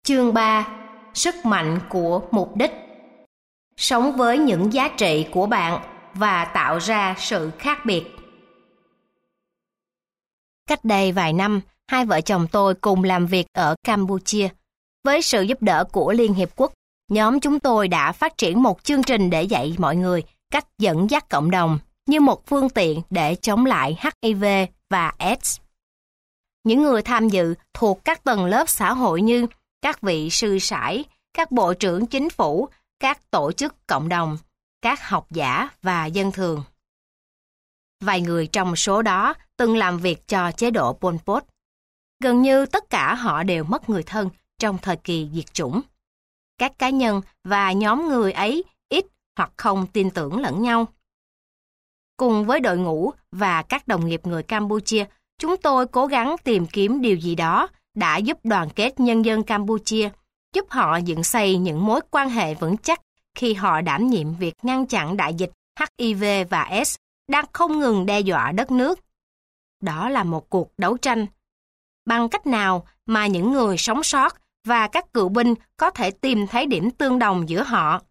Chương 3. Sức mạnh của mục đích. Sống với những giá trị của bạn và tạo ra sự khác biệt. Cách đây vài năm, hai vợ chồng tôi cùng làm việc ở Campuchia. Với sự giúp đỡ của Liên Hiệp Quốc, nhóm chúng tôi đã phát triển một chương trình để dạy mọi người cách dẫn dắt cộng đồng như một phương tiện để chống lại HIV và AIDS. Những người tham dự thuộc các tầng lớp xã hội như các vị sư sãi, các bộ trưởng chính phủ, các tổ chức cộng đồng, các học giả và dân thường. Vài người trong số đó từng làm việc cho chế độ Pol Pot. Gần như tất cả họ đều mất người thân trong thời kỳ diệt chủng. Các cá nhân và nhóm người ấy ít hoặc không tin tưởng lẫn nhau. Cùng với đội ngũ và các đồng nghiệp người Campuchia, chúng tôi cố gắng tìm kiếm điều gì đó đã giúp đoàn kết nhân dân Campuchia, giúp họ dựng xây những mối quan hệ vững chắc khi họ đảm nhiệm việc ngăn chặn đại dịch HIV và AIDS đang không ngừng đe dọa đất nước. Đó là một cuộc đấu tranh. Bằng cách nào mà những người sống sót và các cựu binh có thể tìm thấy điểm tương đồng giữa họ?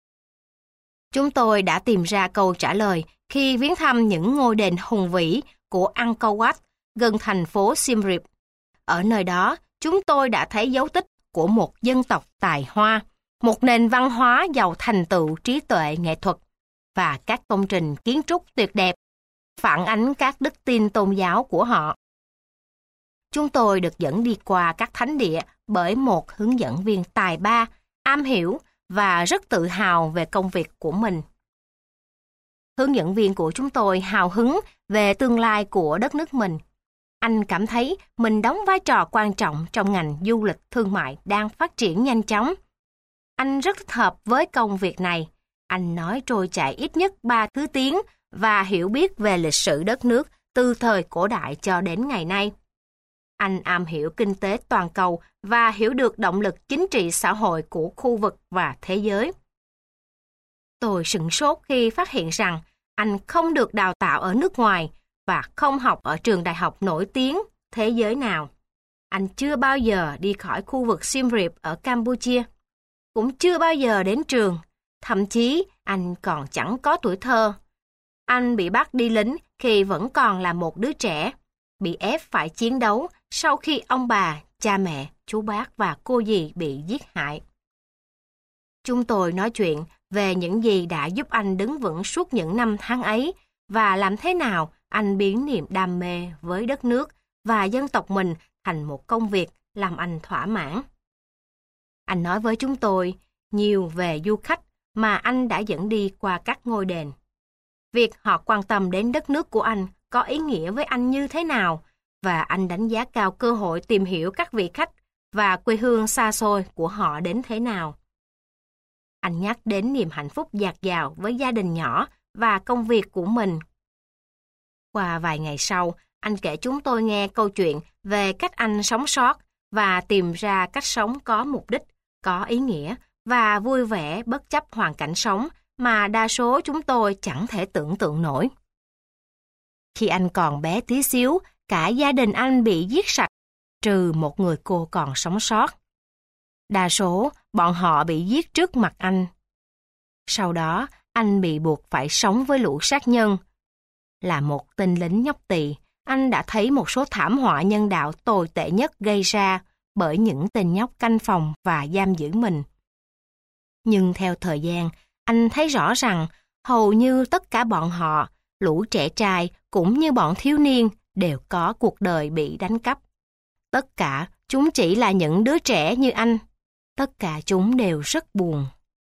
Chúng tôi đã tìm ra câu trả lời khi viếng thăm những ngôi đền hùng vĩ của Angkor Wat gần thành phố Siem Reap. Ở nơi đó, chúng tôi đã thấy dấu tích của một dân tộc tài hoa, một nền văn hóa giàu thành tựu trí tuệ nghệ thuật và các công trình kiến trúc tuyệt đẹp, phản ánh các đức tin tôn giáo của họ. Chúng tôi được dẫn đi qua các thánh địa bởi một hướng dẫn viên tài ba, am hiểu và rất tự hào về công việc của mình. Hướng dẫn viên của chúng tôi hào hứng về tương lai của đất nước mình. Anh cảm thấy mình đóng vai trò quan trọng trong ngành du lịch thương mại đang phát triển nhanh chóng. Anh rất thích hợp với công việc này. Anh nói trôi chảy ít nhất 3 thứ tiếng và hiểu biết về lịch sử đất nước từ thời cổ đại cho đến ngày nay. Anh am hiểu kinh tế toàn cầu và hiểu được động lực chính trị xã hội của khu vực và thế giới. Tôi sửng sốt khi phát hiện rằng anh không được đào tạo ở nước ngoài và không học ở trường đại học nổi tiếng thế giới nào. Anh chưa bao giờ đi khỏi khu vực Siem Reap ở Campuchia, cũng chưa bao giờ đến trường, thậm chí anh còn chẳng có tuổi thơ. Anh bị bắt đi lính khi vẫn còn là một đứa trẻ, bị ép phải chiến đấu sau khi ông bà, cha mẹ, chú bác và cô dì bị giết hại. Chúng tôi nói chuyện về những gì đã giúp anh đứng vững suốt những năm tháng ấy và làm thế nào anh biến niềm đam mê với đất nước và dân tộc mình thành một công việc làm anh thỏa mãn. Anh nói với chúng tôi nhiều về du khách mà anh đã dẫn đi qua các ngôi đền. Việc họ quan tâm đến đất nước của anh có ý nghĩa với anh như thế nào, và anh đánh giá cao cơ hội tìm hiểu các vị khách và quê hương xa xôi của họ đến thế nào. Anh nhắc đến niềm hạnh phúc dạt dào với gia đình nhỏ và công việc của mình. Qua vài ngày sau, anh kể chúng tôi nghe câu chuyện về cách anh sống sót và tìm ra cách sống có mục đích, có ý nghĩa và vui vẻ bất chấp hoàn cảnh sống mà đa số chúng tôi chẳng thể tưởng tượng nổi. Khi anh còn bé tí xíu, cả gia đình anh bị giết sạch, trừ một người cô còn sống sót. Đa số, bọn họ bị giết trước mặt anh. Sau đó, anh bị buộc phải sống với lũ sát nhân. Là một tên lính nhóc tỳ, anh đã thấy một số thảm họa nhân đạo tồi tệ nhất gây ra bởi những tên nhóc canh phòng và giam giữ mình. Nhưng theo thời gian, anh thấy rõ rằng hầu như tất cả bọn họ, lũ trẻ trai cũng như bọn thiếu niên, đều có cuộc đời bị đánh cắp. Tất cả chúng chỉ là những đứa trẻ như anh. Tất cả chúng đều rất buồn.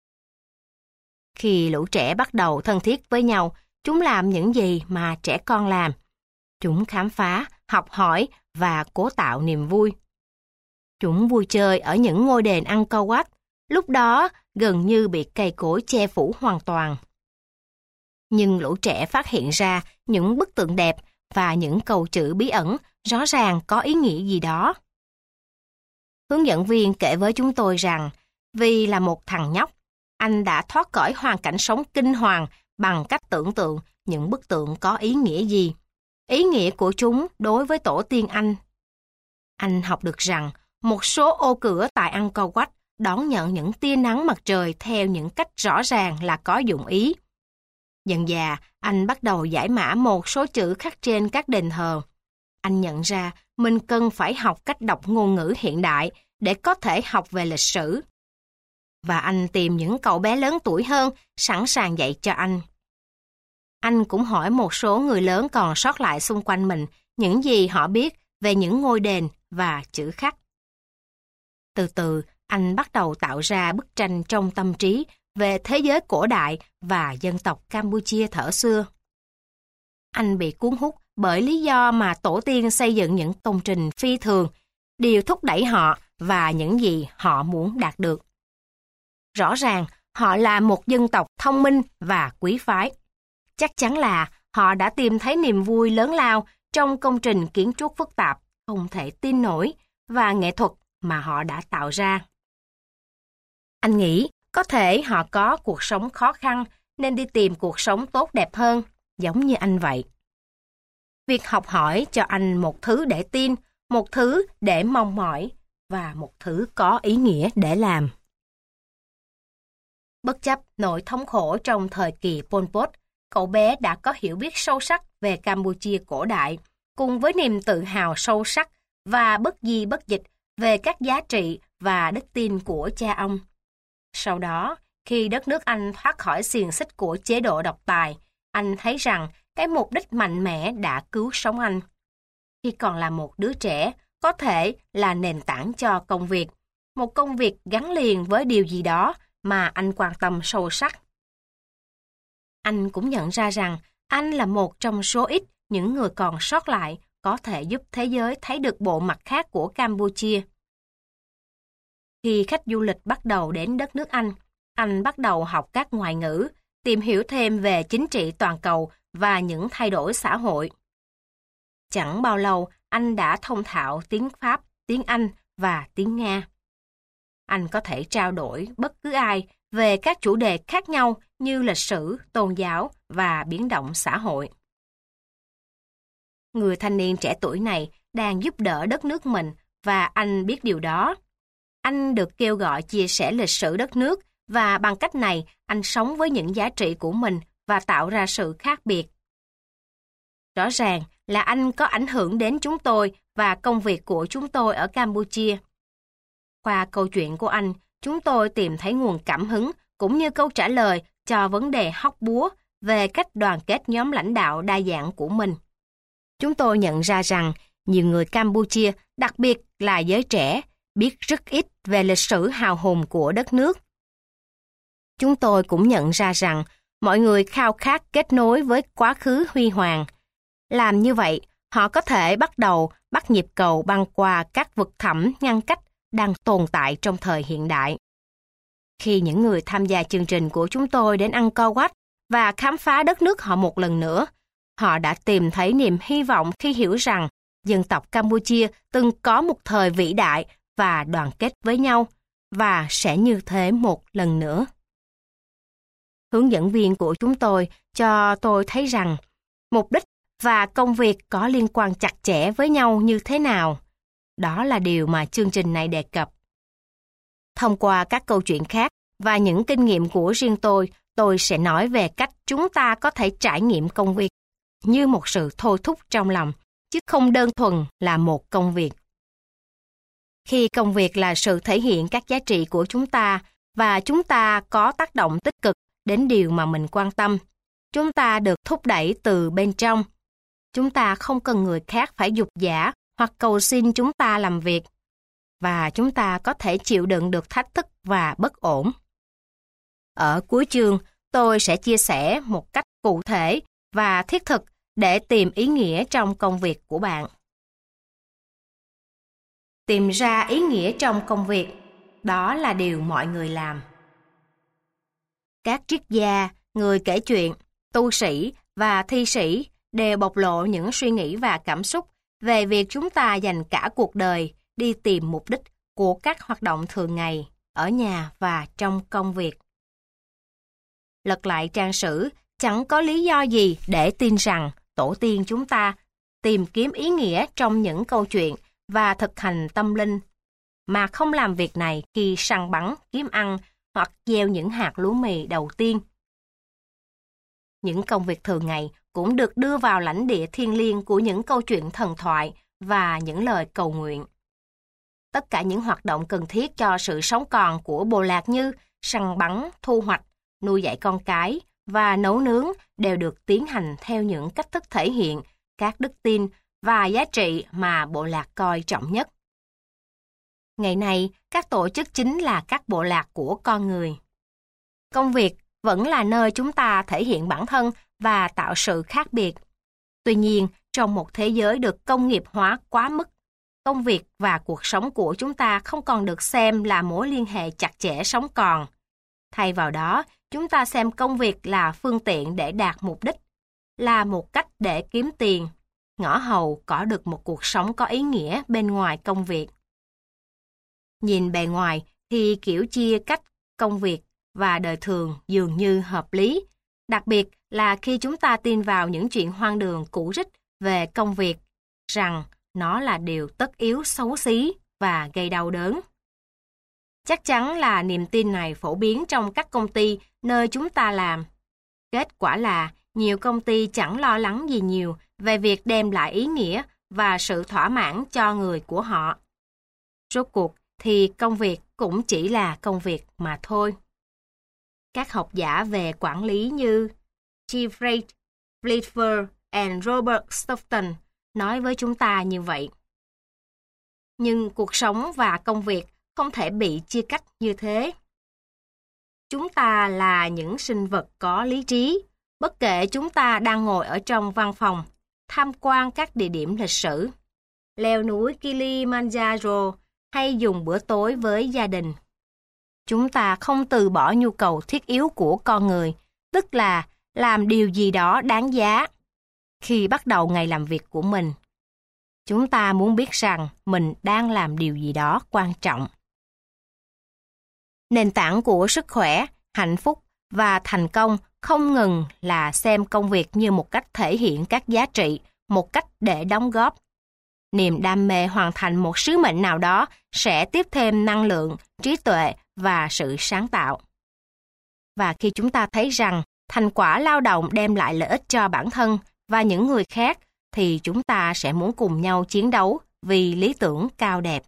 Khi lũ trẻ bắt đầu thân thiết với nhau, chúng làm những gì mà trẻ con làm. Chúng khám phá, học hỏi và cố tạo niềm vui. Chúng vui chơi ở những ngôi đền Angkor Wat, lúc đó gần như bị cây cối che phủ hoàn toàn. Nhưng lũ trẻ phát hiện ra những bức tượng đẹp và những câu chữ bí ẩn rõ ràng có ý nghĩa gì đó. Hướng dẫn viên kể với chúng tôi rằng, vì là một thằng nhóc, anh đã thoát khỏi hoàn cảnh sống kinh hoàng bằng cách tưởng tượng những bức tượng có ý nghĩa gì, ý nghĩa của chúng đối với tổ tiên anh. Anh học được rằng một số ô cửa tại Angkor Wat đón nhận những tia nắng mặt trời theo những cách rõ ràng là có dụng ý. Dần dà, anh bắt đầu giải mã một số chữ khắc trên các đền thờ. Anh nhận ra mình cần phải học cách đọc ngôn ngữ hiện đại để có thể học về lịch sử. Và anh tìm những cậu bé lớn tuổi hơn sẵn sàng dạy cho anh. Anh cũng hỏi một số người lớn còn sót lại xung quanh mình những gì họ biết về những ngôi đền và chữ khắc. Từ từ, anh bắt đầu tạo ra bức tranh trong tâm trí về thế giới cổ đại và dân tộc Campuchia thuở xưa. Anh bị cuốn hút bởi lý do mà tổ tiên xây dựng những công trình phi thường, điều thúc đẩy họ và những gì họ muốn đạt được. Rõ ràng, họ là một dân tộc thông minh và quý phái. Chắc chắn là họ đã tìm thấy niềm vui lớn lao trong công trình kiến trúc phức tạp, không thể tin nổi, và nghệ thuật mà họ đã tạo ra. Anh nghĩ có thể họ có cuộc sống khó khăn nên đi tìm cuộc sống tốt đẹp hơn, giống như anh vậy. Việc học hỏi cho anh một thứ để tin, một thứ để mong mỏi và một thứ có ý nghĩa để làm. Bất chấp nỗi thống khổ trong thời kỳ Pol Pot, cậu bé đã có hiểu biết sâu sắc về Campuchia cổ đại, cùng với niềm tự hào sâu sắc và bất di bất dịch về các giá trị và đức tin của cha ông. Sau đó, khi đất nước Anh thoát khỏi xiềng xích của chế độ độc tài, anh thấy rằng cái mục đích mạnh mẽ đã cứu sống anh. Khi còn là một đứa trẻ, có thể là nền tảng cho công việc, một công việc gắn liền với điều gì đó mà anh quan tâm sâu sắc. Anh cũng nhận ra rằng anh là một trong số ít những người còn sót lại có thể giúp thế giới thấy được bộ mặt khác của Campuchia. Khi khách du lịch bắt đầu đến đất nước Anh bắt đầu học các ngoại ngữ, tìm hiểu thêm về chính trị toàn cầu và những thay đổi xã hội. Chẳng bao lâu, anh đã thông thạo tiếng Pháp, tiếng Anh và tiếng Nga. Anh có thể trao đổi bất cứ ai về các chủ đề khác nhau như lịch sử, tôn giáo và biến động xã hội. Người thanh niên trẻ tuổi này đang giúp đỡ đất nước mình và anh biết điều đó. Anh được kêu gọi chia sẻ lịch sử đất nước và bằng cách này anh sống với những giá trị của mình và tạo ra sự khác biệt. Rõ ràng là anh có ảnh hưởng đến chúng tôi và công việc của chúng tôi ở Campuchia. Qua câu chuyện của anh, chúng tôi tìm thấy nguồn cảm hứng cũng như câu trả lời cho vấn đề hóc búa về cách đoàn kết nhóm lãnh đạo đa dạng của mình. Chúng tôi nhận ra rằng nhiều người Campuchia, đặc biệt là giới trẻ, biết rất ít về lịch sử hào hùng của đất nước. Chúng tôi cũng nhận ra rằng mọi người khao khát kết nối với quá khứ huy hoàng. Làm như vậy, họ có thể bắt đầu bắt nhịp cầu băng qua các vực thẳm ngăn cách đang tồn tại trong thời hiện đại. Khi những người tham gia chương trình của chúng tôi đến Angkor Wat và khám phá đất nước họ một lần nữa, họ đã tìm thấy niềm hy vọng khi hiểu rằng dân tộc Campuchia từng có một thời vĩ đại và đoàn kết với nhau, và sẽ như thế một lần nữa. Hướng dẫn viên của chúng tôi cho tôi thấy rằng mục đích và công việc có liên quan chặt chẽ với nhau như thế nào. Đó là điều mà chương trình này đề cập. Thông qua các câu chuyện khác và những kinh nghiệm của riêng tôi sẽ nói về cách chúng ta có thể trải nghiệm công việc như một sự thôi thúc trong lòng, chứ không đơn thuần là một công việc. Khi công việc là sự thể hiện các giá trị của chúng ta và chúng ta có tác động tích cực đến điều mà mình quan tâm, chúng ta được thúc đẩy từ bên trong. Chúng ta không cần người khác phải giục giã hoặc cầu xin chúng ta làm việc, và chúng ta có thể chịu đựng được thách thức và bất ổn. Ở cuối chương, tôi sẽ chia sẻ một cách cụ thể và thiết thực để tìm ý nghĩa trong công việc của bạn. Tìm ra ý nghĩa trong công việc, đó là điều mọi người làm. Các triết gia, người kể chuyện, tu sĩ và thi sĩ đều bộc lộ những suy nghĩ và cảm xúc về việc chúng ta dành cả cuộc đời đi tìm mục đích của các hoạt động thường ngày, ở nhà và trong công việc. Lật lại trang sử, chẳng có lý do gì để tin rằng tổ tiên chúng ta tìm kiếm ý nghĩa trong những câu chuyện và thực hành tâm linh mà không làm việc này khi săn bắn, kiếm ăn hoặc gieo những hạt lúa mì đầu tiên. Những công việc thường ngày cũng được đưa vào lãnh địa thiêng liêng của những câu chuyện thần thoại và những lời cầu nguyện. Tất cả những hoạt động cần thiết cho sự sống còn của bộ lạc như săn bắn, thu hoạch, nuôi dạy con cái và nấu nướng đều được tiến hành theo những cách thức thể hiện các đức tin và giá trị mà bộ lạc coi trọng nhất. Ngày nay, các tổ chức chính là các bộ lạc của con người. Công việc vẫn là nơi chúng ta thể hiện bản thân và tạo sự khác biệt. Tuy nhiên, trong một thế giới được công nghiệp hóa quá mức, công việc và cuộc sống của chúng ta không còn được xem là mối liên hệ chặt chẽ sống còn. Thay vào đó, chúng ta xem công việc là phương tiện để đạt mục đích, là một cách để kiếm tiền, ngõ hầu có được một cuộc sống có ý nghĩa bên ngoài công việc. Nhìn bề ngoài thì kiểu chia cách công việc và đời thường dường như hợp lý, đặc biệt là khi chúng ta tin vào những chuyện hoang đường cũ rích về công việc, rằng nó là điều tất yếu xấu xí và gây đau đớn. Chắc chắn là niềm tin này phổ biến trong các công ty nơi chúng ta làm. Kết quả là nhiều công ty chẳng lo lắng gì nhiều về việc đem lại ý nghĩa và sự thỏa mãn cho người của họ. Rốt cuộc thì công việc cũng chỉ là công việc mà thôi. Các học giả về quản lý như Jeffrey Blitzer and Robert Stoughton nói với chúng ta như vậy. Nhưng cuộc sống và công việc không thể bị chia cách như thế. Chúng ta là những sinh vật có lý trí, bất kể chúng ta đang ngồi ở trong văn phòng, tham quan các địa điểm lịch sử, leo núi Kilimanjaro hay dùng bữa tối với gia đình. Chúng ta không từ bỏ nhu cầu thiết yếu của con người, tức là làm điều gì đó đáng giá. Khi bắt đầu ngày làm việc của mình, chúng ta muốn biết rằng mình đang làm điều gì đó quan trọng. Nền tảng của sức khỏe, hạnh phúc và thành công không ngừng là xem công việc như một cách thể hiện các giá trị, một cách để đóng góp. Niềm đam mê hoàn thành một sứ mệnh nào đó sẽ tiếp thêm năng lượng, trí tuệ và sự sáng tạo. Và khi chúng ta thấy rằng thành quả lao động đem lại lợi ích cho bản thân và những người khác, thì chúng ta sẽ muốn cùng nhau chiến đấu vì lý tưởng cao đẹp.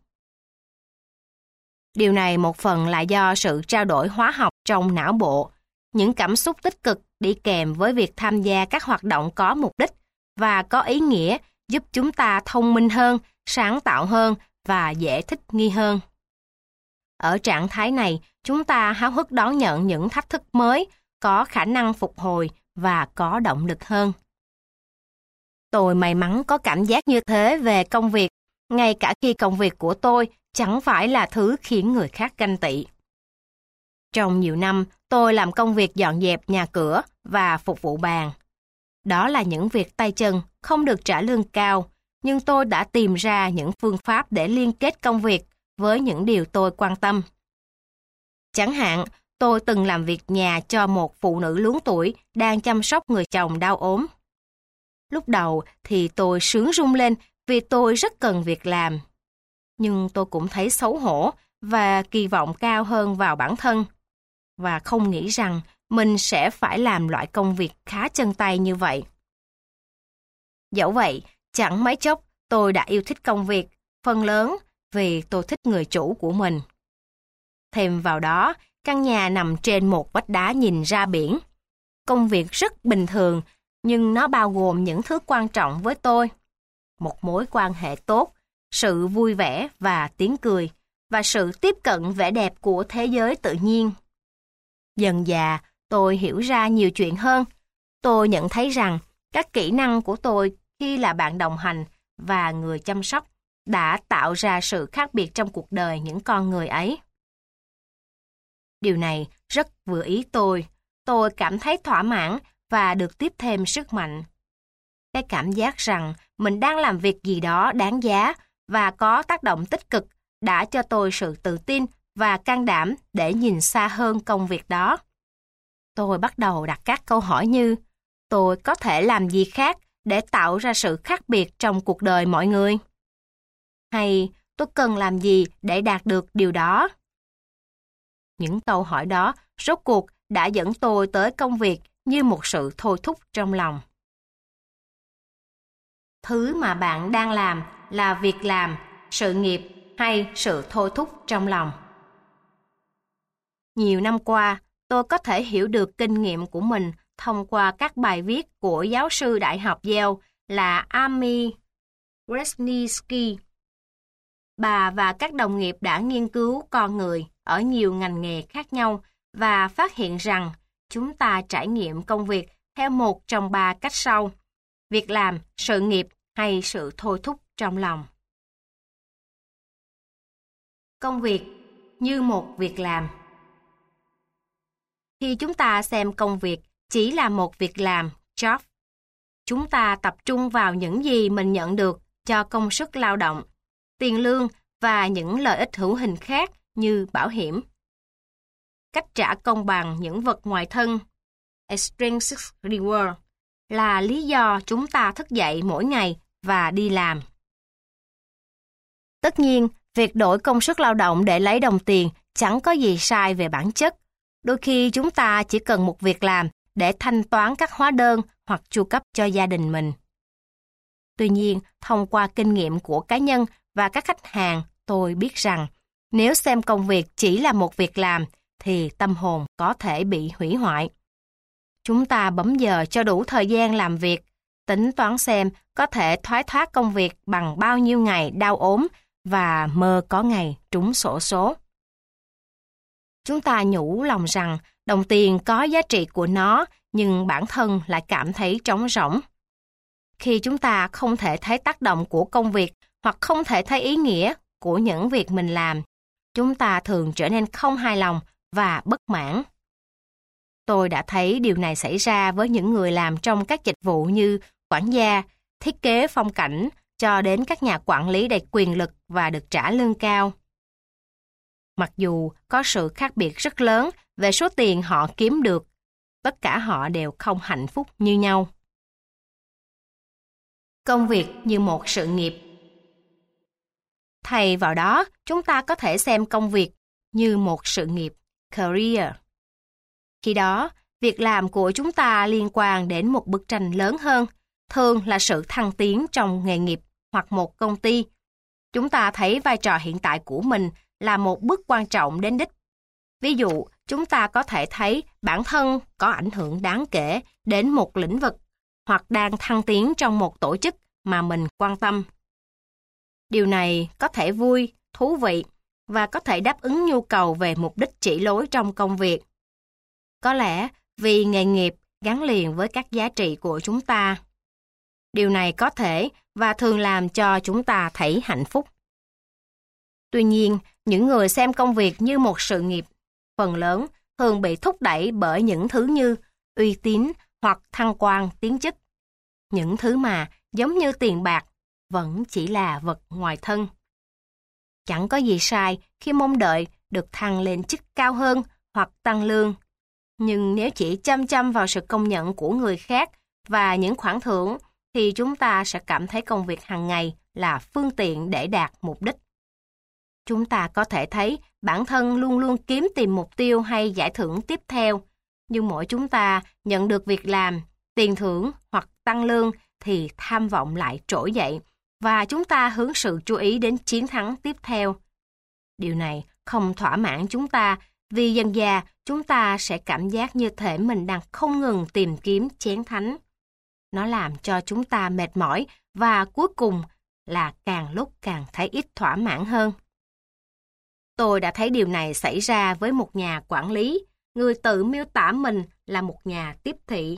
Điều này một phần là do sự trao đổi hóa học trong não bộ, những cảm xúc tích cực đi kèm với việc tham gia các hoạt động có mục đích và có ý nghĩa giúp chúng ta thông minh hơn, sáng tạo hơn và dễ thích nghi hơn. Ở trạng thái này, chúng ta háo hức đón nhận những thách thức mới, có khả năng phục hồi và có động lực hơn. Tôi may mắn có cảm giác như thế về công việc, ngay cả khi công việc của tôi chẳng phải là thứ khiến người khác ganh tị. Trong nhiều năm, tôi làm công việc dọn dẹp nhà cửa và phục vụ bàn. Đó là những việc tay chân không được trả lương cao, nhưng tôi đã tìm ra những phương pháp để liên kết công việc với những điều tôi quan tâm. Chẳng hạn, tôi từng làm việc nhà cho một phụ nữ luống tuổi đang chăm sóc người chồng đau ốm. Lúc đầu thì tôi sướng rung lên vì tôi rất cần việc làm. Nhưng tôi cũng thấy xấu hổ và kỳ vọng cao hơn vào bản thân, và không nghĩ rằng mình sẽ phải làm loại công việc khá chân tay như vậy. Dẫu vậy, chẳng mấy chốc tôi đã yêu thích công việc, phần lớn vì tôi thích người chủ của mình. Thêm vào đó, căn nhà nằm trên một vách đá nhìn ra biển. Công việc rất bình thường, nhưng nó bao gồm những thứ quan trọng với tôi. Một mối quan hệ tốt, sự vui vẻ và tiếng cười, và sự tiếp cận vẻ đẹp của thế giới tự nhiên. Dần dà, tôi hiểu ra nhiều chuyện hơn. Tôi nhận thấy rằng các kỹ năng của tôi khi là bạn đồng hành và người chăm sóc đã tạo ra sự khác biệt trong cuộc đời những con người ấy. Điều này rất vừa ý tôi. Tôi cảm thấy thỏa mãn và được tiếp thêm sức mạnh. Cái cảm giác rằng mình đang làm việc gì đó đáng giá và có tác động tích cực đã cho tôi sự tự tin và can đảm để nhìn xa hơn công việc đó. Tôi bắt đầu đặt các câu hỏi như: tôi có thể làm gì khác để tạo ra sự khác biệt trong cuộc đời mọi người? Hay tôi cần làm gì để đạt được điều đó? Những câu hỏi đó rốt cuộc đã dẫn tôi tới công việc như một sự thôi thúc trong lòng. Thứ mà bạn đang làm là việc làm, sự nghiệp hay sự thôi thúc trong lòng? Nhiều năm qua, tôi có thể hiểu được kinh nghiệm của mình thông qua các bài viết của giáo sư đại học Yale là Amy Wresniewski. Bà và các đồng nghiệp đã nghiên cứu con người ở nhiều ngành nghề khác nhau và phát hiện rằng chúng ta trải nghiệm công việc theo một trong 3 cách sau: việc làm, sự nghiệp hay sự thôi thúc trong lòng. Công việc như một việc làm. Khi chúng ta xem công việc chỉ là một việc làm, job, chúng ta tập trung vào những gì mình nhận được cho công sức lao động, tiền lương và những lợi ích hữu hình khác như bảo hiểm. Cách trả công bằng những vật ngoài thân, extrinsic reward, là lý do chúng ta thức dậy mỗi ngày và đi làm. Tất nhiên, việc đổi công sức lao động để lấy đồng tiền chẳng có gì sai về bản chất. Đôi khi chúng ta chỉ cần một việc làm để thanh toán các hóa đơn hoặc chu cấp cho gia đình mình. Tuy nhiên, thông qua kinh nghiệm của cá nhân và các khách hàng, tôi biết rằng nếu xem công việc chỉ là một việc làm thì tâm hồn có thể bị hủy hoại. Chúng ta bấm giờ cho đủ thời gian làm việc, tính toán xem có thể thoái thác công việc bằng bao nhiêu ngày đau ốm và mơ có ngày trúng xổ số. Chúng ta nhủ lòng rằng đồng tiền có giá trị của nó, nhưng bản thân lại cảm thấy trống rỗng. Khi chúng ta không thể thấy tác động của công việc hoặc không thể thấy ý nghĩa của những việc mình làm, chúng ta thường trở nên không hài lòng và bất mãn. Tôi đã thấy điều này xảy ra với những người làm trong các dịch vụ như quản gia, thiết kế phong cảnh, cho đến các nhà quản lý đầy quyền lực và được trả lương cao. Mặc dù có sự khác biệt rất lớn về số tiền họ kiếm được, tất cả họ đều không hạnh phúc như nhau. Công việc như một sự nghiệp. Thay vào đó, chúng ta có thể xem công việc như một sự nghiệp, career. Khi đó, việc làm của chúng ta liên quan đến một bức tranh lớn hơn, thường là sự thăng tiến trong nghề nghiệp hoặc một công ty. Chúng ta thấy vai trò hiện tại của mình là một bước quan trọng đến đích. Ví dụ, chúng ta có thể thấy bản thân có ảnh hưởng đáng kể đến một lĩnh vực hoặc đang thăng tiến trong một tổ chức mà mình quan tâm. Điều này có thể vui, thú vị và có thể đáp ứng nhu cầu về mục đích chỉ lối trong công việc. Có lẽ vì nghề nghiệp gắn liền với các giá trị của chúng ta. Điều này có thể và thường làm cho chúng ta thấy hạnh phúc. Tuy nhiên, những người xem công việc như một sự nghiệp, phần lớn thường bị thúc đẩy bởi những thứ như uy tín hoặc thăng quan tiến chức. Những thứ mà, giống như tiền bạc, vẫn chỉ là vật ngoài thân. Chẳng có gì sai khi mong đợi được thăng lên chức cao hơn hoặc tăng lương. Nhưng nếu chỉ chăm chăm vào sự công nhận của người khác và những khoản thưởng, thì chúng ta sẽ cảm thấy công việc hàng ngày là phương tiện để đạt mục đích. Chúng ta có thể thấy bản thân luôn luôn kiếm tìm mục tiêu hay giải thưởng tiếp theo, nhưng mỗi chúng ta nhận được việc làm, tiền thưởng hoặc tăng lương thì tham vọng lại trỗi dậy và chúng ta hướng sự chú ý đến chiến thắng tiếp theo. Điều này không thỏa mãn chúng ta vì dần dà chúng ta sẽ cảm giác như thể mình đang không ngừng tìm kiếm chén thánh. Nó làm cho chúng ta mệt mỏi và cuối cùng là càng lúc càng thấy ít thỏa mãn hơn. Tôi đã thấy điều này xảy ra với một nhà quản lý, người tự miêu tả mình là một nhà tiếp thị.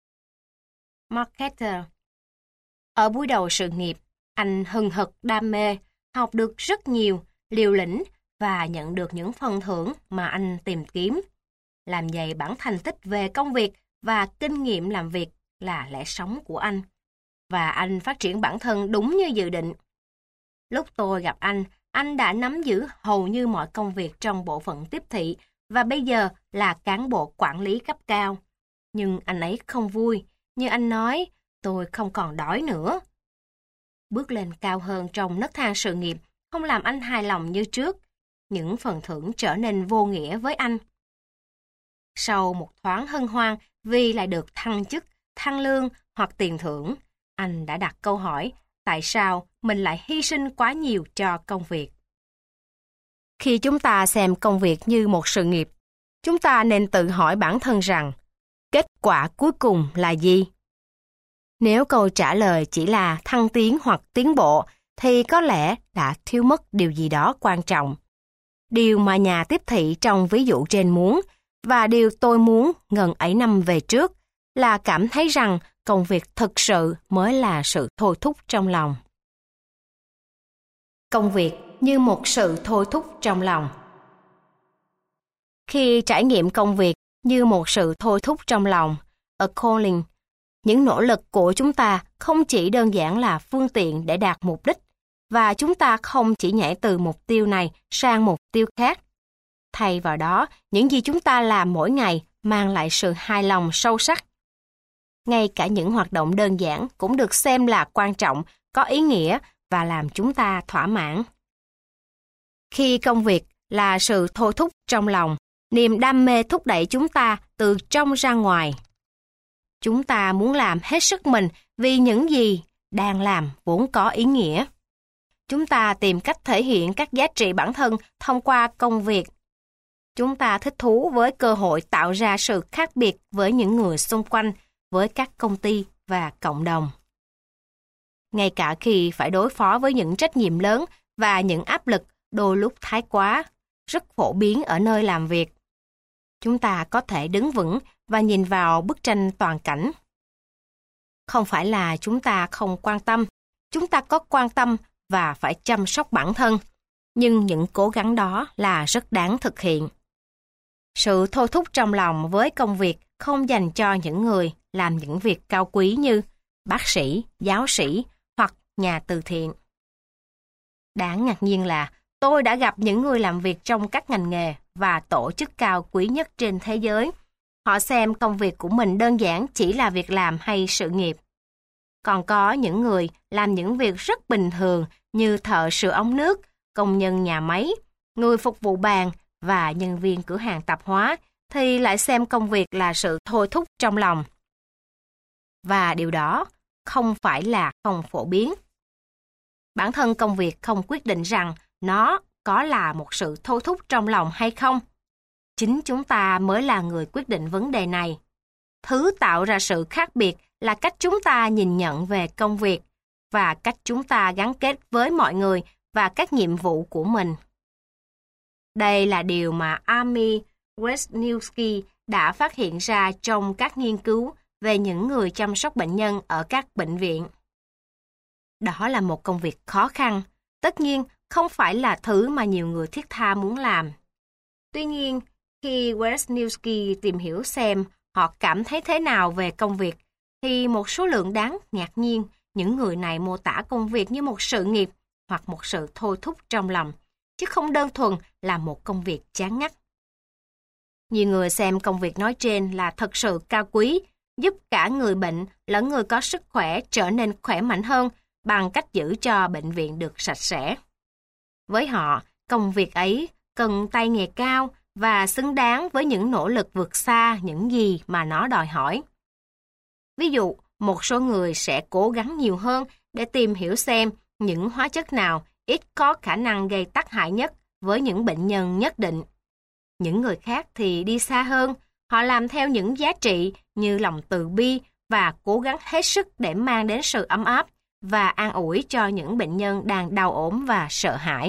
Marketer. Ở buổi đầu sự nghiệp, anh hừng hực đam mê, học được rất nhiều, liều lĩnh và nhận được những phần thưởng mà anh tìm kiếm. Làm dày bản thành tích về công việc và kinh nghiệm làm việc là lẽ sống của anh. Và anh phát triển bản thân đúng như dự định. Lúc tôi gặp anh đã nắm giữ hầu như mọi công việc trong bộ phận tiếp thị và bây giờ là cán bộ quản lý cấp cao. Nhưng anh ấy không vui, như anh nói, tôi không còn đói nữa. Bước lên cao hơn trong nấc thang sự nghiệp không làm anh hài lòng như trước. Những phần thưởng trở nên vô nghĩa với anh. Sau một thoáng hân hoan vì lại được thăng chức, thăng lương hoặc tiền thưởng, anh đã đặt câu hỏi tại sao mình lại hy sinh quá nhiều cho công việc. Khi chúng ta xem công việc như một sự nghiệp, chúng ta nên tự hỏi bản thân rằng kết quả cuối cùng là gì? Nếu câu trả lời chỉ là thăng tiến hoặc tiến bộ, thì có lẽ đã thiếu mất điều gì đó quan trọng. Điều mà nhà tiếp thị trong ví dụ trên muốn, và điều tôi muốn ngần ấy năm về trước, là cảm thấy rằng công việc thực sự mới là sự thôi thúc trong lòng. Công việc như một sự thôi thúc trong lòng. Khi trải nghiệm công việc như một sự thôi thúc trong lòng, a calling, những nỗ lực của chúng ta không chỉ đơn giản là phương tiện để đạt mục đích, và chúng ta không chỉ nhảy từ mục tiêu này sang mục tiêu khác. Thay vào đó, những gì chúng ta làm mỗi ngày mang lại sự hài lòng sâu sắc. Ngay cả những hoạt động đơn giản cũng được xem là quan trọng, có ý nghĩa và làm chúng ta thỏa mãn. Khi công việc là sự thôi thúc trong lòng, niềm đam mê thúc đẩy chúng ta từ trong ra ngoài. Chúng ta muốn làm hết sức mình vì những gì đang làm vốn có ý nghĩa. Chúng ta tìm cách thể hiện các giá trị bản thân thông qua công việc. Chúng ta thích thú với cơ hội tạo ra sự khác biệt với những người xung quanh, với các công ty và cộng đồng. Ngay cả khi phải đối phó với những trách nhiệm lớn và những áp lực đôi lúc thái quá, rất phổ biến ở nơi làm việc, chúng ta có thể đứng vững và nhìn vào bức tranh toàn cảnh. Không phải là chúng ta không quan tâm, chúng ta có quan tâm và phải chăm sóc bản thân, nhưng những cố gắng đó là rất đáng thực hiện. Sự thôi thúc trong lòng với công việc không dành cho những người làm những việc cao quý như bác sĩ, giáo sĩ hoặc nhà từ thiện. Đáng ngạc nhiên là tôi đã gặp những người làm việc trong các ngành nghề và tổ chức cao quý nhất trên thế giới. Họ xem công việc của mình đơn giản chỉ là việc làm hay sự nghiệp. Còn có những người làm những việc rất bình thường như thợ sửa ống nước, công nhân nhà máy, người phục vụ bàn và nhân viên cửa hàng tạp hóa thì lại xem công việc là sự thôi thúc trong lòng. Và điều đó không phải là không phổ biến. Bản thân công việc không quyết định rằng nó có là một sự thôi thúc trong lòng hay không. Chính chúng ta mới là người quyết định vấn đề này. Thứ tạo ra sự khác biệt là cách chúng ta nhìn nhận về công việc và cách chúng ta gắn kết với mọi người và các nhiệm vụ của mình. Đây là điều mà Amy Wisniewski đã phát hiện ra trong các nghiên cứu về những người chăm sóc bệnh nhân ở các bệnh viện. Đó là một công việc khó khăn, tất nhiên không phải là thứ mà nhiều người thiết tha muốn làm. Tuy nhiên, khi Wisniewski tìm hiểu xem họ cảm thấy thế nào về công việc, thì một số lượng đáng ngạc nhiên, những người này mô tả công việc như một sự nghiệp hoặc một sự thôi thúc trong lòng, chứ không đơn thuần là một công việc chán ngắt. Nhiều người xem công việc nói trên là thật sự cao quý, giúp cả người bệnh lẫn người có sức khỏe trở nên khỏe mạnh hơn bằng cách giữ cho bệnh viện được sạch sẽ. Với họ, công việc ấy cần tay nghề cao và xứng đáng với những nỗ lực vượt xa những gì mà nó đòi hỏi. Ví dụ, một số người sẽ cố gắng nhiều hơn để tìm hiểu xem những hóa chất nào ít có khả năng gây tác hại nhất với những bệnh nhân nhất định. Những người khác thì đi xa hơn, họ làm theo những giá trị như lòng từ bi và cố gắng hết sức để mang đến sự ấm áp và an ủi cho những bệnh nhân đang đau ốm và sợ hãi.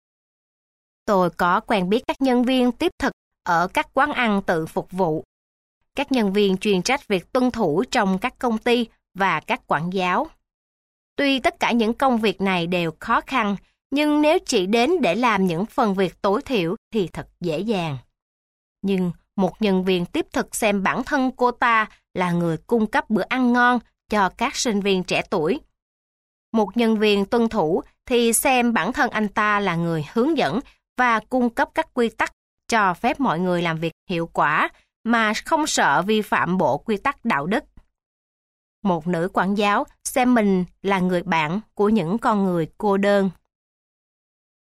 Tôi có quen biết các nhân viên tiếp thực ở các quán ăn tự phục vụ, các nhân viên chuyên trách việc tuân thủ trong các công ty và các quản giáo. Tuy tất cả những công việc này đều khó khăn, nhưng nếu chỉ đến để làm những phần việc tối thiểu thì thật dễ dàng. Nhưng một nhân viên tiếp thực xem bản thân cô ta là người cung cấp bữa ăn ngon cho các sinh viên trẻ tuổi. Một nhân viên tuân thủ thì xem bản thân anh ta là người hướng dẫn và cung cấp các quy tắc cho phép mọi người làm việc hiệu quả mà không sợ vi phạm bộ quy tắc đạo đức. Một nữ quản giáo xem mình là người bạn của những con người cô đơn.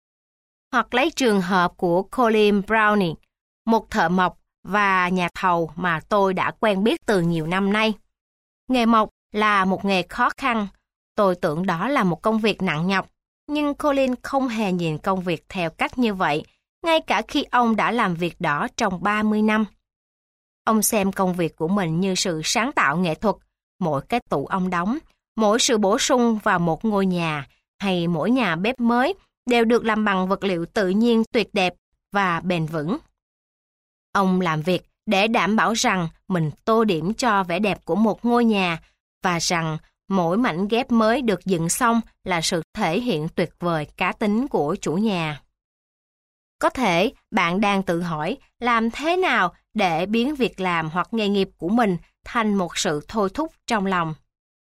Hoặc lấy trường hợp của Colin Browning, một thợ mộc và nhà thầu mà tôi đã quen biết từ nhiều năm nay. Nghề mộc là một nghề khó khăn. Tôi tưởng đó là một công việc nặng nhọc, nhưng Colin không hề nhìn công việc theo cách như vậy, ngay cả khi ông đã làm việc đó trong 30 năm. Ông xem công việc của mình như sự sáng tạo nghệ thuật, mỗi cái tủ ông đóng, mỗi sự bổ sung vào một ngôi nhà hay mỗi nhà bếp mới đều được làm bằng vật liệu tự nhiên tuyệt đẹp và bền vững. Ông làm việc để đảm bảo rằng mình tô điểm cho vẻ đẹp của một ngôi nhà và rằng mỗi mảnh ghép mới được dựng xong là sự thể hiện tuyệt vời cá tính của chủ nhà. Có thể bạn đang tự hỏi làm thế nào để biến việc làm hoặc nghề nghiệp của mình thành một sự thôi thúc trong lòng.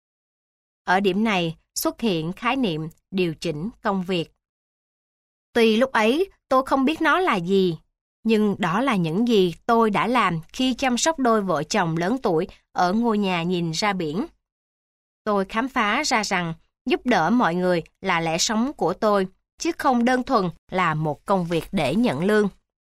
Ở điểm này xuất hiện khái niệm điều chỉnh công việc. Tuy lúc ấy tôi không biết nó là gì, nhưng đó là những gì tôi đã làm khi chăm sóc đôi vợ chồng lớn tuổi ở ngôi nhà nhìn ra biển. Tôi khám phá ra rằng giúp đỡ mọi người là lẽ sống của tôi, chứ không đơn thuần là một công việc để nhận lương.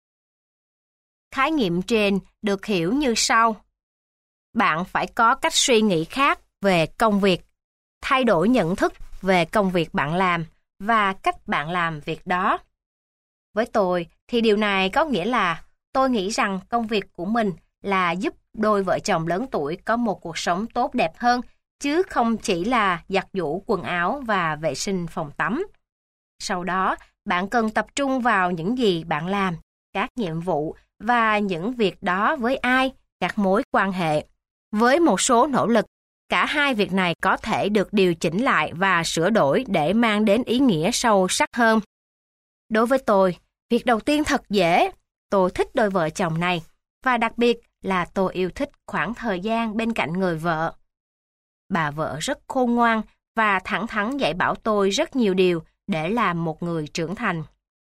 Khái niệm trên được hiểu như sau. Bạn phải có cách suy nghĩ khác về công việc, thay đổi nhận thức về công việc bạn làm và cách bạn làm việc đó. Với tôi thì điều này có nghĩa là tôi nghĩ rằng công việc của mình là giúp đôi vợ chồng lớn tuổi có một cuộc sống tốt đẹp hơn, chứ không chỉ là giặt giũ quần áo và vệ sinh phòng tắm. Sau đó, bạn cần tập trung vào những gì bạn làm, các nhiệm vụ và những việc đó với ai, các mối quan hệ. Với một số nỗ lực, cả hai việc này có thể được điều chỉnh lại và sửa đổi để mang đến ý nghĩa sâu sắc hơn. Đối với tôi, việc đầu tiên thật dễ. Tôi thích đôi vợ chồng này, và đặc biệt là tôi yêu thích khoảng thời gian bên cạnh người vợ. Bà vợ rất khôn ngoan và thẳng thắn dạy bảo tôi rất nhiều điều để làm một người trưởng thành.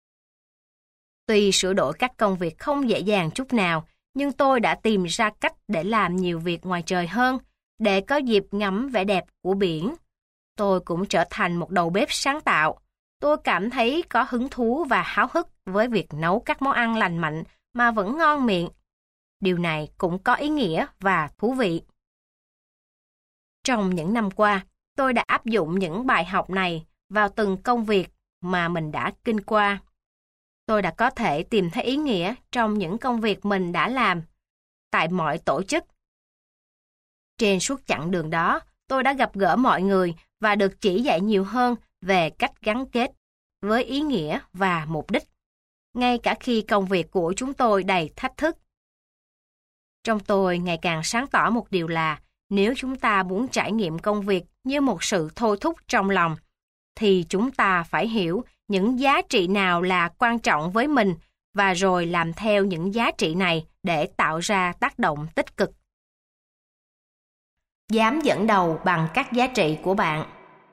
Tuy sửa đổi các công việc không dễ dàng chút nào, nhưng tôi đã tìm ra cách để làm nhiều việc ngoài trời hơn, để có dịp ngắm vẻ đẹp của biển. Tôi cũng trở thành một đầu bếp sáng tạo. Tôi cảm thấy có hứng thú và háo hức với việc nấu các món ăn lành mạnh mà vẫn ngon miệng. Điều này cũng có ý nghĩa và thú vị. Trong những năm qua, tôi đã áp dụng những bài học này vào từng công việc mà mình đã kinh qua. Tôi đã có thể tìm thấy ý nghĩa trong những công việc mình đã làm, tại mọi tổ chức. Trên suốt chặng đường đó, tôi đã gặp gỡ mọi người và được chỉ dạy nhiều hơn về cách gắn kết với ý nghĩa và mục đích, ngay cả khi công việc của chúng tôi đầy thách thức. Trong tôi ngày càng sáng tỏ một điều là nếu chúng ta muốn trải nghiệm công việc như một sự thôi thúc trong lòng, thì chúng ta phải hiểu những giá trị nào là quan trọng với mình và rồi làm theo những giá trị này để tạo ra tác động tích cực. Dám dẫn đầu bằng các giá trị của bạn.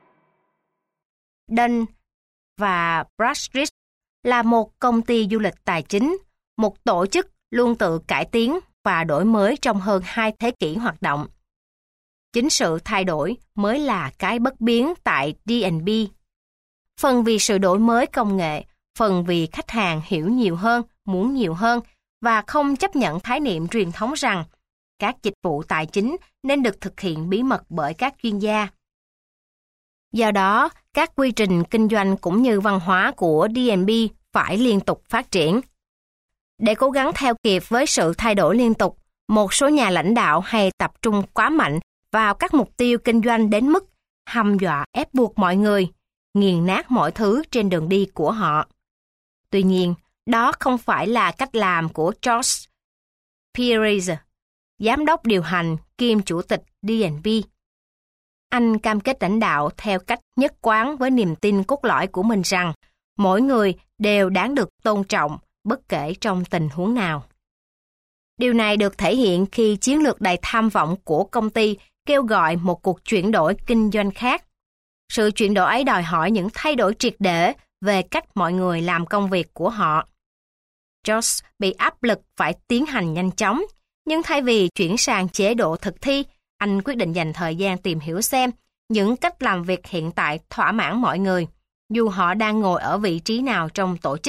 Dun và Bradstreet là một công ty du lịch tài chính, một tổ chức luôn tự cải tiến và đổi mới trong hơn 2 thế kỷ hoạt động. Chính sự thay đổi mới là cái bất biến tại D&B. Phần vì sự đổi mới công nghệ, phần vì khách hàng hiểu nhiều hơn, muốn nhiều hơn và không chấp nhận khái niệm truyền thống rằng các dịch vụ tài chính nên được thực hiện bí mật bởi các chuyên gia. Do đó, các quy trình kinh doanh cũng như văn hóa của D&B phải liên tục phát triển. Để cố gắng theo kịp với sự thay đổi liên tục, một số nhà lãnh đạo hay tập trung quá mạnh vào các mục tiêu kinh doanh đến mức hăm dọa ép buộc mọi người, nghiền nát mọi thứ trên đường đi của họ. Tuy nhiên, đó không phải là cách làm của George Perez, giám đốc điều hành kiêm chủ tịch D&B. Anh cam kết lãnh đạo theo cách nhất quán với niềm tin cốt lõi của mình rằng mỗi người đều đáng được tôn trọng bất kể trong tình huống nào. Điều này được thể hiện khi chiến lược đầy tham vọng của công ty kêu gọi một cuộc chuyển đổi kinh doanh khác. Sự chuyển đổi ấy đòi hỏi những thay đổi triệt để về cách mọi người làm công việc của họ. George bị áp lực phải tiến hành nhanh chóng, nhưng thay vì chuyển sang chế độ thực thi, anh quyết định dành thời gian tìm hiểu xem những cách làm việc hiện tại thỏa mãn mọi người, dù họ đang ngồi ở vị trí nào trong tổ chức.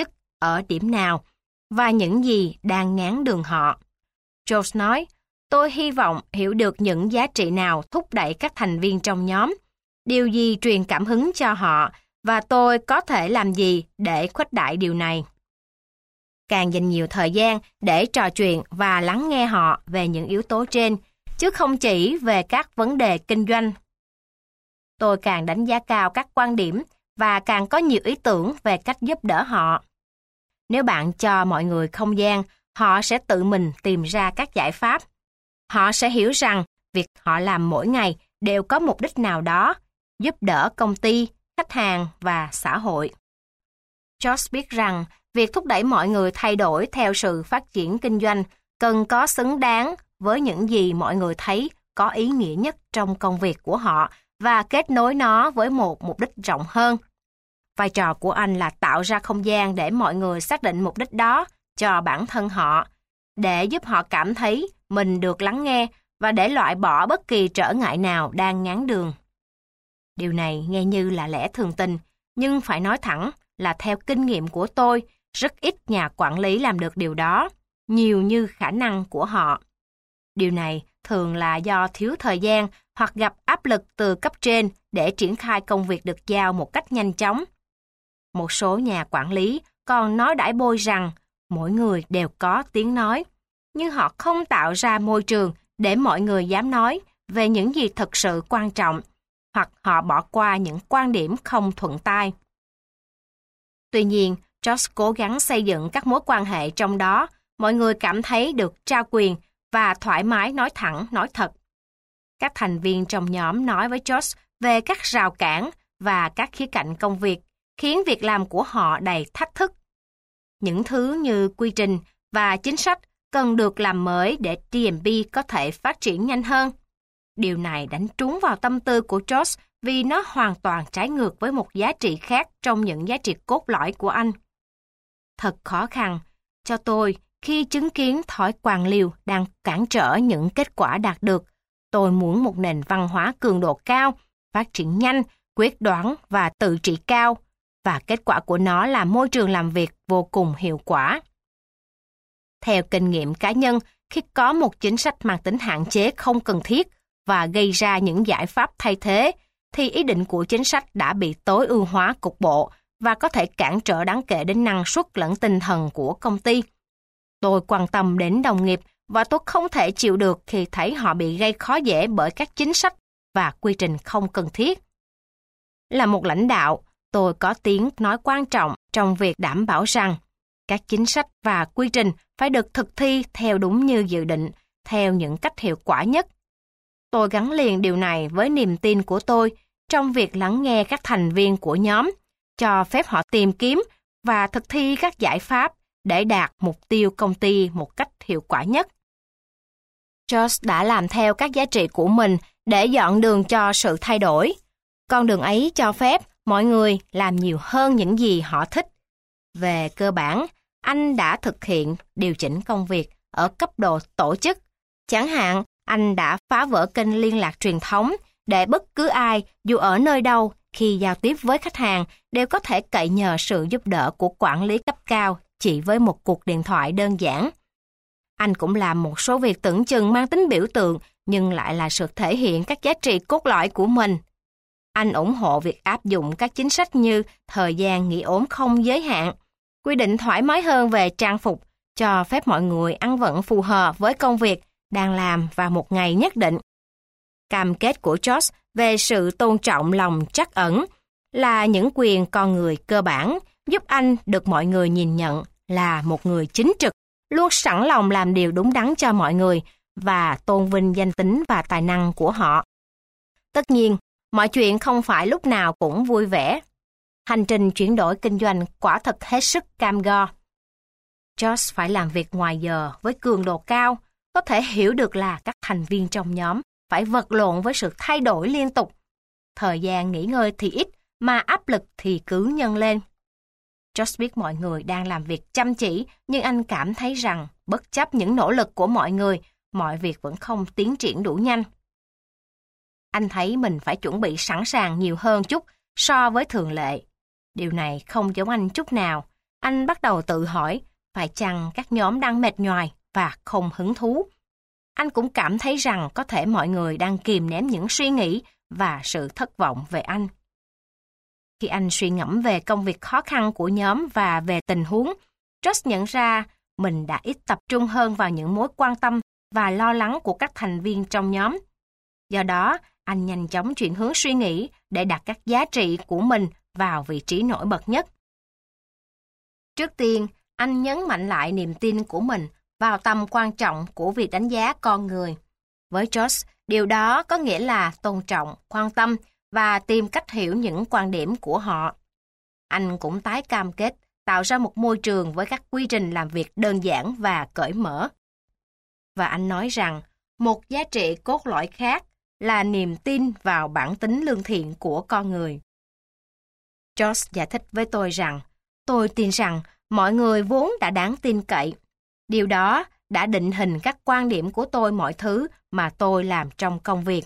ở điểm nào và những gì đang ngáng đường họ. George nói, tôi hy vọng hiểu được những giá trị nào thúc đẩy các thành viên trong nhóm, điều gì truyền cảm hứng cho họ và tôi có thể làm gì để khuếch đại điều này. Càng dành nhiều thời gian để trò chuyện và lắng nghe họ về những yếu tố trên, chứ không chỉ về các vấn đề kinh doanh. Tôi càng đánh giá cao các quan điểm và càng có nhiều ý tưởng về cách giúp đỡ họ. Nếu bạn cho mọi người không gian, họ sẽ tự mình tìm ra các giải pháp. Họ sẽ hiểu rằng việc họ làm mỗi ngày đều có mục đích nào đó, giúp đỡ công ty, khách hàng và xã hội. George biết rằng việc thúc đẩy mọi người thay đổi theo sự phát triển kinh doanh cần có xứng đáng với những gì mọi người thấy có ý nghĩa nhất trong công việc của họ và kết nối nó với một mục đích rộng hơn. Vai trò của anh là tạo ra không gian để mọi người xác định mục đích đó cho bản thân họ, để giúp họ cảm thấy mình được lắng nghe và để loại bỏ bất kỳ trở ngại nào đang ngáng đường. Điều này nghe như là lẽ thường tình, nhưng phải nói thẳng là theo kinh nghiệm của tôi, rất ít nhà quản lý làm được điều đó, nhiều như khả năng của họ. Điều này thường là do thiếu thời gian hoặc gặp áp lực từ cấp trên để triển khai công việc được giao một cách nhanh chóng. Một số nhà quản lý còn nói đãi bôi rằng mỗi người đều có tiếng nói, nhưng họ không tạo ra môi trường để mọi người dám nói về những gì thực sự quan trọng, hoặc họ bỏ qua những quan điểm không thuận tai. Tuy nhiên, George cố gắng xây dựng các mối quan hệ trong đó, mọi người cảm thấy được trao quyền và thoải mái nói thẳng, nói thật. Các thành viên trong nhóm nói với George về các rào cản và các khía cạnh công việc, khiến việc làm của họ đầy thách thức. Những thứ như quy trình và chính sách cần được làm mới để TMP có thể phát triển nhanh hơn. Điều này đánh trúng vào tâm tư của George vì nó hoàn toàn trái ngược với một giá trị khác trong những giá trị cốt lõi của anh. Thật khó khăn cho tôi khi chứng kiến thói quan liêu đang cản trở những kết quả đạt được. Tôi muốn một nền văn hóa cường độ cao, phát triển nhanh, quyết đoán và tự trị cao, và kết quả của nó là môi trường làm việc vô cùng hiệu quả. Theo kinh nghiệm cá nhân, khi có một chính sách mang tính hạn chế không cần thiết và gây ra những giải pháp thay thế, thì ý định của chính sách đã bị tối ưu hóa cục bộ và có thể cản trở đáng kể đến năng suất lẫn tinh thần của công ty. Tôi quan tâm đến đồng nghiệp và tôi không thể chịu được khi thấy họ bị gây khó dễ bởi các chính sách và quy trình không cần thiết. Là một lãnh đạo, tôi có tiếng nói quan trọng trong việc đảm bảo rằng các chính sách và quy trình phải được thực thi theo đúng như dự định, theo những cách hiệu quả nhất. Tôi gắn liền điều này với niềm tin của tôi trong việc lắng nghe các thành viên của nhóm, cho phép họ tìm kiếm và thực thi các giải pháp để đạt mục tiêu công ty một cách hiệu quả nhất. George đã làm theo các giá trị của mình để dọn đường cho sự thay đổi. Con đường ấy cho phép mọi người làm nhiều hơn những gì họ thích. Về cơ bản, anh đã thực hiện điều chỉnh công việc ở cấp độ tổ chức. Chẳng hạn, anh đã phá vỡ kênh liên lạc truyền thống để bất cứ ai, dù ở nơi đâu, khi giao tiếp với khách hàng, đều có thể cậy nhờ sự giúp đỡ của quản lý cấp cao chỉ với một cuộc điện thoại đơn giản. Anh cũng làm một số việc tưởng chừng mang tính biểu tượng, nhưng lại là sự thể hiện các giá trị cốt lõi của mình. Anh ủng hộ việc áp dụng các chính sách như thời gian nghỉ ốm không giới hạn, quy định thoải mái hơn về trang phục, cho phép mọi người ăn vận phù hợp với công việc đang làm vào một ngày nhất định. Cam kết của George về sự tôn trọng lòng trắc ẩn là những quyền con người cơ bản, giúp anh được mọi người nhìn nhận là một người chính trực, luôn sẵn lòng làm điều đúng đắn cho mọi người và tôn vinh danh tính và tài năng của họ. Tất nhiên, mọi chuyện không phải lúc nào cũng vui vẻ. Hành trình chuyển đổi kinh doanh quả thật hết sức cam go. George phải làm việc ngoài giờ với cường độ cao, có thể hiểu được là các thành viên trong nhóm phải vật lộn với sự thay đổi liên tục. Thời gian nghỉ ngơi thì ít, mà áp lực thì cứ nhân lên. George biết mọi người đang làm việc chăm chỉ, nhưng anh cảm thấy rằng bất chấp những nỗ lực của mọi người, mọi việc vẫn không tiến triển đủ nhanh. Anh thấy mình phải chuẩn bị sẵn sàng nhiều hơn chút so với thường lệ. Điều này không giống anh chút nào. anh bắt đầu tự hỏi, phải chăng các nhóm đang mệt nhoài và không hứng thú? Anh cũng cảm thấy rằng có thể mọi người đang kìm nén những suy nghĩ và sự thất vọng về anh. Khi anh suy ngẫm về công việc khó khăn của nhóm và về tình huống, Josh nhận ra mình đã ít tập trung hơn vào những mối quan tâm và lo lắng của các thành viên trong nhóm. Do đó, anh nhanh chóng chuyển hướng suy nghĩ để đặt các giá trị của mình vào vị trí nổi bật nhất. Trước tiên, anh nhấn mạnh lại niềm tin của mình vào tầm quan trọng của việc đánh giá con người. Với Josh, điều đó có nghĩa là tôn trọng, quan tâm và tìm cách hiểu những quan điểm của họ. Anh cũng tái cam kết tạo ra một môi trường với các quy trình làm việc đơn giản và cởi mở. Và anh nói rằng, một giá trị cốt lõi khác là niềm tin vào bản tính lương thiện của con người. Josh giải thích với tôi rằng, tôi tin rằng mọi người vốn đã đáng tin cậy. Điều đó đã định hình các quan điểm của tôi mọi thứ mà tôi làm trong công việc.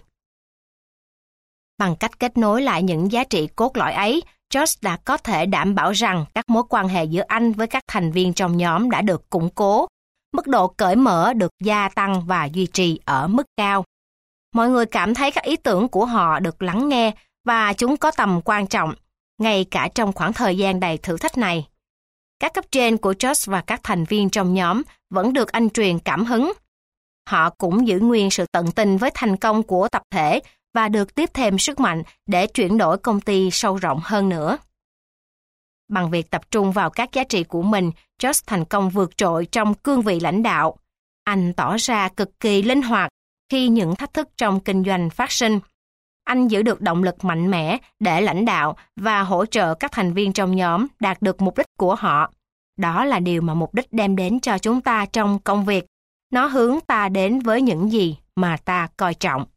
Bằng cách kết nối lại những giá trị cốt lõi ấy, Josh đã có thể đảm bảo rằng các mối quan hệ giữa anh với các thành viên trong nhóm đã được củng cố, mức độ cởi mở được gia tăng và duy trì ở mức cao. Mọi người cảm thấy các ý tưởng của họ được lắng nghe và chúng có tầm quan trọng, ngay cả trong khoảng thời gian đầy thử thách này. Các cấp trên của Josh và các thành viên trong nhóm vẫn được anh truyền cảm hứng. Họ cũng giữ nguyên sự tận tình với thành công của tập thể và được tiếp thêm sức mạnh để chuyển đổi công ty sâu rộng hơn nữa. Bằng việc tập trung vào các giá trị của mình, Josh thành công vượt trội trong cương vị lãnh đạo. Anh tỏ ra cực kỳ linh hoạt khi những thách thức trong kinh doanh phát sinh. Anh giữ được động lực mạnh mẽ để lãnh đạo và hỗ trợ các thành viên trong nhóm đạt được mục đích của họ. Đó là điều mà mục đích đem đến cho chúng ta trong công việc. Nó hướng ta đến với những gì mà ta coi trọng.